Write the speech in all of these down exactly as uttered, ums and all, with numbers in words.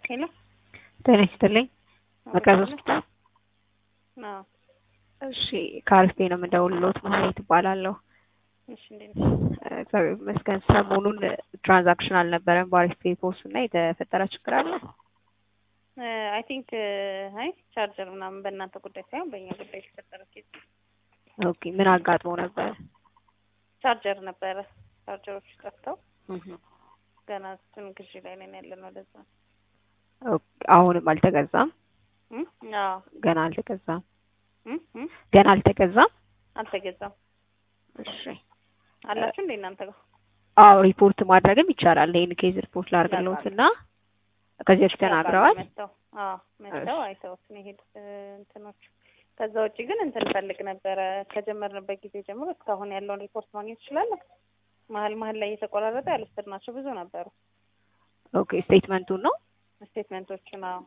ሄሎ ጤና ይስጥልኝ። መቅረዝ ሆስፒታል። አዎ እሺ ከአርፌ ነው የምደውልልዎት። ማለት እባላለሁ። እሺ እንዴት ነሽ? እግዚአብሔር ይመስገን። ሰሞኑን ትራንዛክሽን አልነበረም በአርፌ ፖስት እና የተፈጠረ ችግር አለ? አይ ቲንክ አይ ቻርጀር ምናምን በእናንተ ጉዳይ ሳይሆን በእኛ ጉዳይ የተፈጠረ ኬዝ። ኦኬ ምን አጋጥሞ ነበር? ቻርጀር ነበረ። ቻርጀሮች ጠፍተው ገና እሱን ግዢ ላይ ነን ያለነው። ለዛ ኦኬ አሁንም አልተገዛም? አዎ ገና አልተገዛም? እም ገና አልተገዛም? አልተገዛም። እሺ አላችሁ እንዴ እናንተ ጋር? አዎ ሪፖርት ማድረግም ይቻላል። ይሄን ኬዝ ሪፖርት ላድርግልዎትና ከዚህ በፊት ተናግረዋል? መጣው አዎ መጣው አይተውት ነው የሄዱት እንትኖች። ከዛ ውጪ ግን እንትን ፈልግ ነበረ ከጀመርንበት ጊዜ ጀምሮ እስካሁን ያለውን ሪፖርት ማግኘት ይችላል? መሀል መሀል ላይ እየተቆራረጠ ያልወሰድናቸው ብዙ ነበሩ። ኦኬ ስቴትመንቱን ነው? ስቴትመንቶቹን አዎ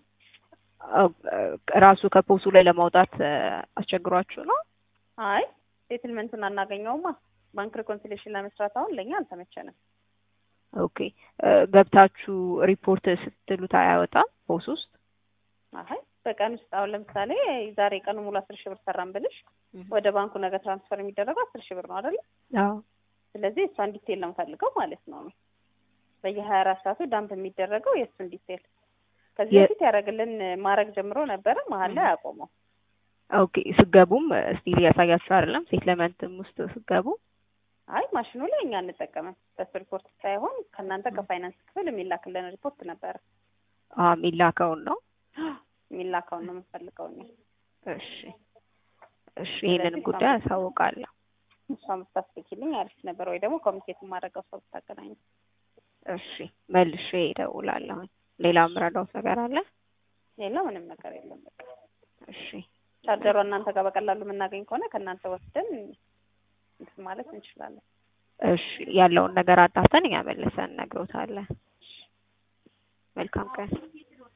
ራሱ ከፖሱ ላይ ለማውጣት አስቸግሯችሁ ነው? አይ ስቴትመንቱን አናገኘውማ። ባንክ ሪኮንሲሌሽን ለመስራት አሁን ለኛ አልተመቸንም። ኦኬ ገብታችሁ ሪፖርት ስትሉት አያወጣም ፖስ ውስጥ? አይ በቀን ውስጥ አሁን ለምሳሌ ዛሬ ቀኑ ሙሉ አስር ሺህ ብር ሰራን ብልሽ ወደ ባንኩ ነገ ትራንስፈር የሚደረገው አስር ሺህ ብር ነው አይደል? አዎ። ስለዚህ እሷን ዲቴል ነው የምፈልገው ማለት ነው። በየ24 ሰዓቱ ዳምፕ የሚደረገው የእሱን ዲቴል ከዚህ በፊት ያደርግልን ማድረግ ጀምሮ ነበረ። መሀል ላይ አቆመው። ኦኬ ስገቡም ስቲል ያሳያችሁ አይደለም? ሴትልመንትም ውስጥ ስገቡ አይ ማሽኑ ላይ እኛ እንጠቀመን በሱ ሪፖርት ሳይሆን ከእናንተ ከፋይናንስ ክፍል የሚላክልን ሪፖርት ነበረ። አዎ የሚላከውን ነው የሚላከውን ነው የምፈልገው እኛ። እሺ እሺ ይሄንን ጉዳይ አሳውቃለሁ። እሷም ብታስልኪልኝ አሪፍ ነበር፣ ወይ ደግሞ ኮሚኒኬት ማድረገው ሰው ብታገናኝ። እሺ መልሼ እደውላለሁ። ሌላ ምረዳውት ነገር አለ? ሌላ ምንም ነገር የለም በቃ። እሺ ቻርጀሯ እናንተ ጋር በቀላሉ የምናገኝ ከሆነ ከእናንተ ወስደን እንትን ማለት እንችላለን። እሺ ያለውን ነገር አጣርተን እኛ መልሰን እነግሮታለን። መልካም ቀን።